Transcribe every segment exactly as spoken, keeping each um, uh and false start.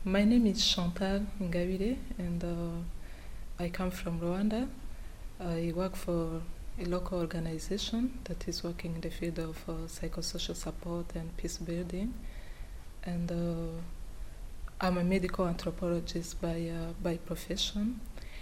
My name is Chantal Ngabire, and uh, I come from Rwanda. I work for a local organization that is working in the field of uh, psychosocial support and peace building. And uh, I'm a medical anthropologist by, uh, by profession.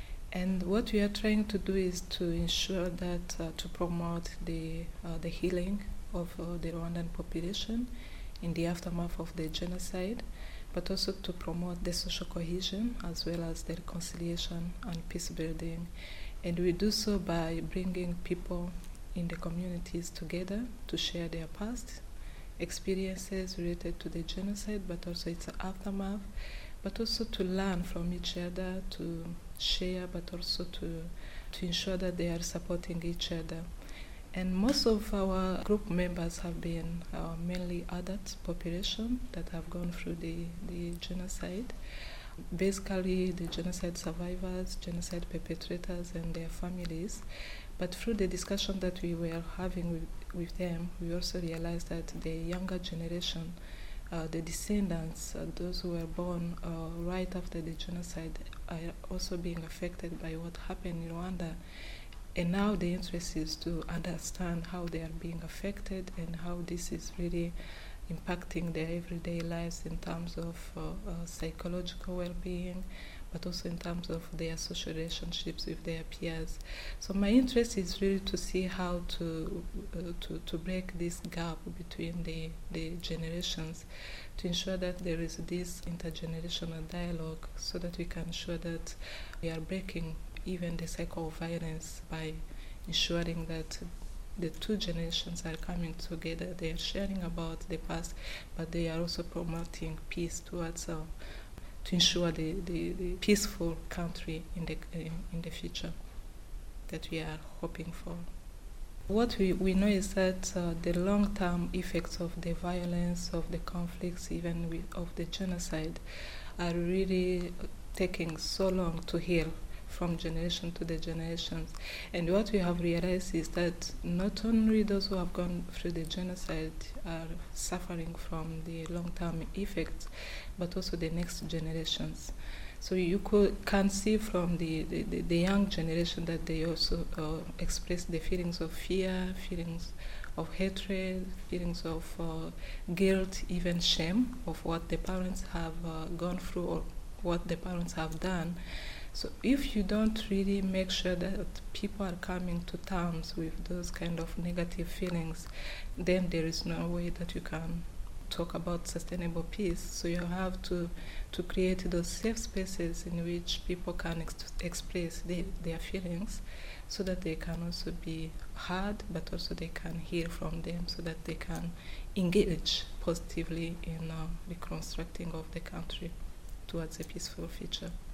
And what we are trying to do is to ensure that, uh, to promote the, uh, the healing of uh, the Rwandan population in the aftermath of the genocide, but also to promote the social cohesion as well as the reconciliation and peace building. And we do so by bringing people in the communities together to share their past experiences related to the genocide, but also its aftermath, but also to learn from each other, to share, but also to, to ensure that they are supporting each other. And most of our group members have been uh, mainly adult population that have gone through the, the genocide. Basically, the genocide survivors, genocide perpetrators, and their families. But through the discussion that we were having with, with them, we also realized that the younger generation, uh, the descendants, uh, those who were born uh, right after the genocide, are also being affected by what happened in Rwanda. And now the interest is to understand how they are being affected and how this is really impacting their everyday lives in terms of uh, uh, psychological well-being, but also in terms of their social relationships with their peers. So my interest is really to see how to uh, to, to break this gap between the, the generations, to ensure that there is this intergenerational dialogue so that we can ensure that we are breaking even the cycle of violence by ensuring that the two generations are coming together. They are sharing about the past, but they are also promoting peace towards uh, to ensure the, the, the peaceful country in the in, in the future that we are hoping for. What we, we know is that uh, the long-term effects of the violence, of the conflicts, even with, of the genocide, are really taking so long to heal from generation to the generations. And what we have realized is that not only those who have gone through the genocide are suffering from the long-term effects, but also the next generations. So you could, can see from the, the, the, the young generation that they also uh, express the feelings of fear, feelings of hatred, feelings of uh, guilt, even shame of what the parents have uh, gone through or what the parents have done. So if you don't really make sure that people are coming to terms with those kind of negative feelings, then there is no way that you can talk about sustainable peace. So you have to, to create those safe spaces in which people can ex express the, their feelings so that they can also be heard, but also they can hear from them so that they can engage positively in uh, reconstructing of the country towards a peaceful future.